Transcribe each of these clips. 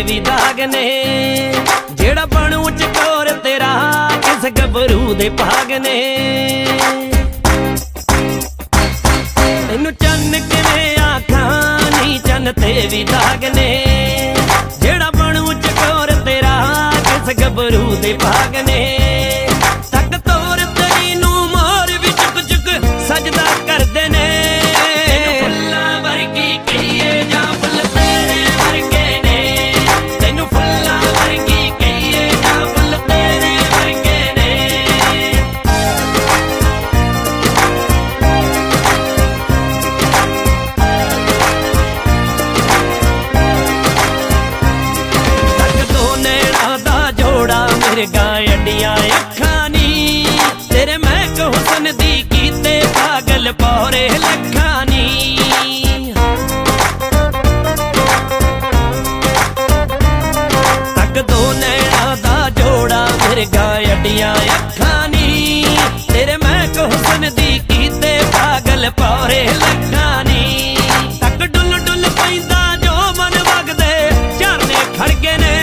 भी दाग ने। जेड़ा बनू चकोर तेरा किस गबरू दे भाग ने। तेनू चन्न किवें आखां नी चन्न ते भी दाग ने। जेड़ा बनू चकोर तेरा किस गबरू दे भाग ने। तक तोर तेरी नू मोर भी चुक चुक सजदा करदे ने। फुल्लां वर्गी कहिए जां फुल तेरे वर्गे ने। तैनू फुल्लां वर्गी कहिए जां फुल तेरे वर्गे ने। मिर्गा अड्डियां अखां नी तेरे महक हुसन दी कीते पागल पौरे लखां नी। तक दो नैना दा जोड़ा मिर्गा अड्डियां अखां नी तेरे महक हुसन दी कीते पागल पौरे लखां नी। तक डुल डुल पैंदा जो मन वगदे झरने खड़गे ने।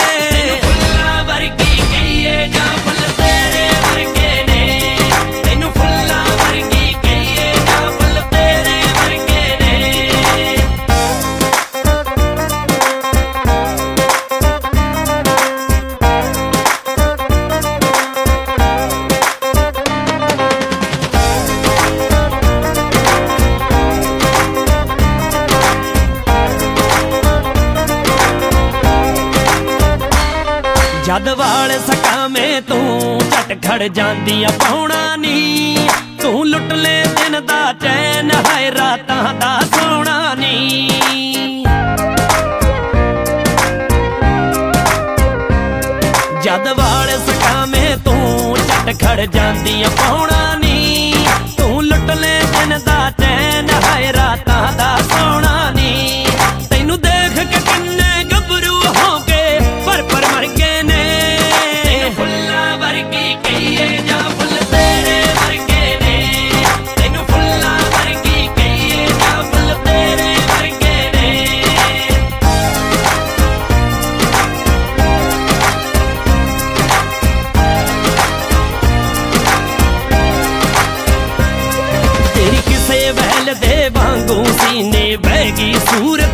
जद वाल सकामें तू झट खड़ जांदी पाउणा नी। तू लुट ले दिन दा चैन हाय रातां दा सोना नी। जद वाल सकामें तू झट खड़ जांदी पाउणा नी। तू लुट ले दिन दा चैन हाय रातां दा सोना नी। तैनू देख के किन्ने गभरू हो के पर मर गए ने। फुल्लां वर्गी कहिए जां फुल तेरे वर्गे ने। तैनू फुल्लां वर्गी कहिए जां फुल तेरे वर्गे ने। तेरी किसे वैल दे वांगू सीने बह गई सूरत